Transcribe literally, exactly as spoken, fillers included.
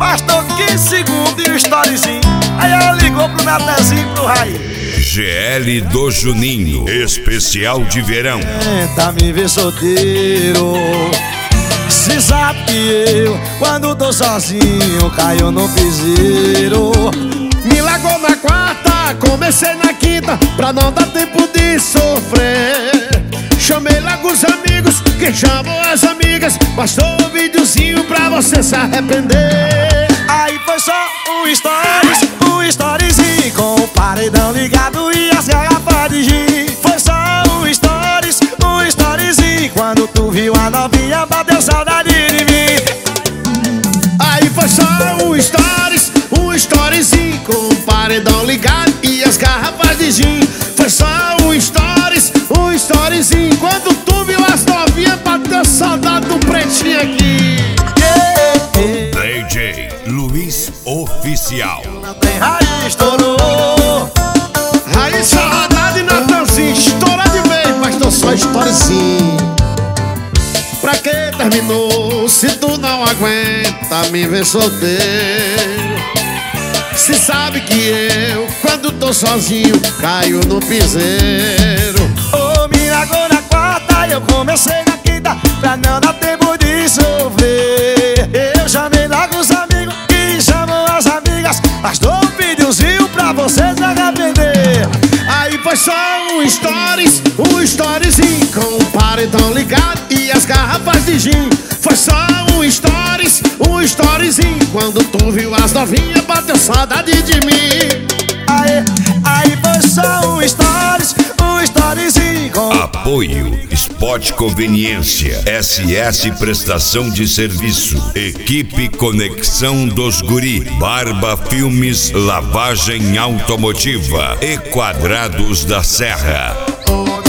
bastou quinze segundos e o storyzinho. Aí ela ligou pro Natanzinho e pro Raí. G L do Juninho, especial de verão. Tenta me ver solteiro. Se sabe que eu, quando tô sozinho, caio no piseiro. Me largou na quarta, comecei na quinta, pra não dar tempo de sofrer. Chamei logo os amigos, que chamam as amigas, bastou um videozinho pra você se arrepender. Aí foi só um stories, um storyzinho, com o paredão ligado e as garrafas de gin. Foi só um stories, um storyzinho, quando tu viu a novinha, bateu saudade de mim. Aí foi só um stories, um storyzinho, com o paredão ligado e as garrafas de gin. Foi só um stories, um storyzinho, quando tu viu as novinhas, bateu saudade do pretinho aqui. D J Luiz Oficial. Raí estourou. Raí só rodada e Natanzinho, estoura de vez, mas tô só storyzinho. Pra que terminou, se tu não aguenta me ver solteiro? Se sabe que eu, quando tô sozinho, caio no piseiro. Ô, me largou na quarta, eu comecei na quinta, pra não dar tempo de sofrer. Eu chamei logo os amigos, que chamam as amigas, mas dou um videozinho pra vocês se arrepender. Aí foi só um stories, um storyzinho, com o paredão ligado e as garrafas de gin. Foi só um stories, um storyzinho, quando tu viu as novinhas, bateu saudade de mim. Aí, aí foi só um stories, um storyzinho com... Apoio Spot Conveniência, S S Prestação de Serviço, Equipe Conexão dos Guri, Barba Filmes, Lavagem Automotiva e Quadrados da Serra.